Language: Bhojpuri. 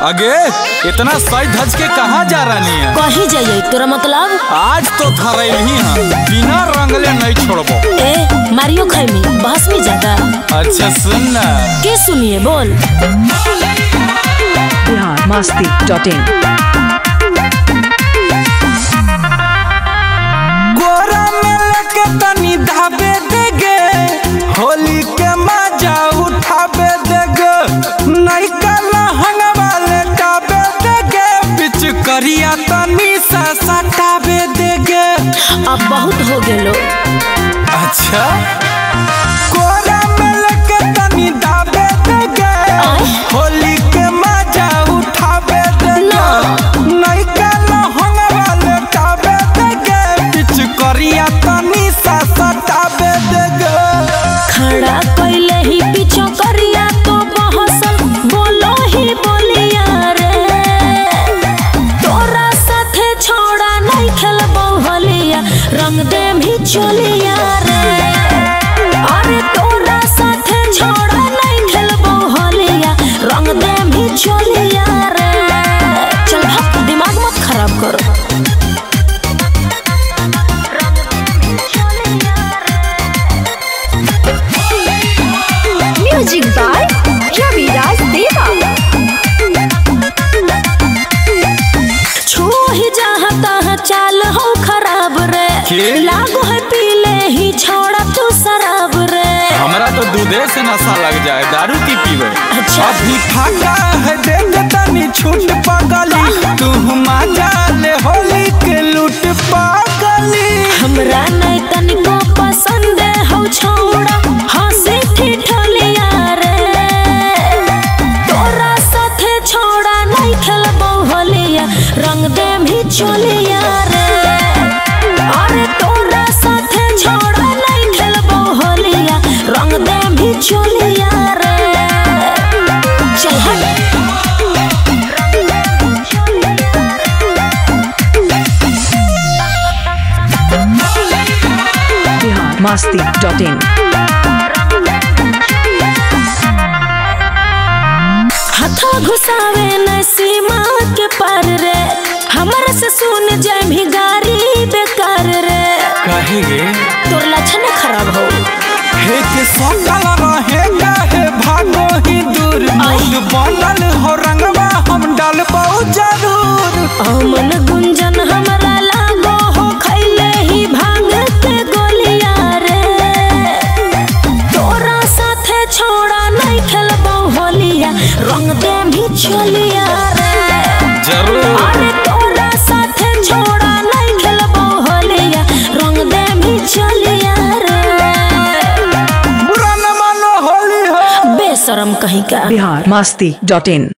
अगे इतना सज धज के कहाँ जा रही है? कहीं जाइए तोरा मतलब? आज तो धरैली हैं, बिना रंगले नहीं छोड़बो। ए मारियो खाई में बहस में ज्यादा। अच्छा सुन ना। के सुनिए बोल। biharmasti.in गोरा में लेके तनी धाबे देगे, होली के मजा उठाबे देगे, नहीं काला हंगवा लेटाबे देगे, बिच करिया तनी सा सटाबे देगे। अब बहुत हो गेलो। अच्छा गोरा में लेके तनी धाबे देगे, होली के मजा उठाबे देगे, नहीं काला हंगवा लेटाबे देगे, बिच करिया तनी सा सटाबे देगे। खड़ा कैले ही पीछो करिया तो बहसल बोलो ही बोलिया रे, तोरा साथे छोड़ा नहीं खेलबो होलिया, रंग देम ही चलिया रे। अरे तोरा साथे छोड़ा नहीं खेलबो होलिया, रंग देम ही चलिया रे। चल भाग, दिमाग मत खराब करो। म्यूजिक बाय रविराज देवा। छू ही जहाँ तहाँ चाल हो खराब रे, लागो है पीले ही छोड़ा तू शराब रे। हमरा तो दूधे से नशा लग जाए, दारू की पीवे। अच्छा अभी फाका है देख तनी छूट पगली, तू मजा ले होली के लूट पागली। हमरा नहीं तनिको पसंद हो छोड़ा हंसी ठिठोलिया रे, तोरा साथे छोड़ा नहीं खेलबो होलिया, रंग देम ही चलिया रे। अरे तोरा साथे छोड़ा नहीं खेलबो होलिया, रंग देम ही चलिया रे। चल हट। biharmasti.in हाथा घुसावे न सीमा के पार रे, हमरा से सुन जाए भी गारी बेकार रे। कहेगे तोर लक्षण खराब हो। हे के सकल रहेगा हे भागो ही दूर, मूड बनल हो रंगवा हम डालबो जरूर। अमन गुंजन हमरा लागो हो खैले ही भांग के गोलिया रे, तोरा साथे छोड़ा नहीं खेलबो होलिया, रंग देम भी चलिया रे। जरूर। अरे तोरा साथे छोड़ा नहीं खेलबो होलिया, रंग देम भी चलिया रे। बुरा न मानो होली हो। बेशरम कहीं का। biharmasti.in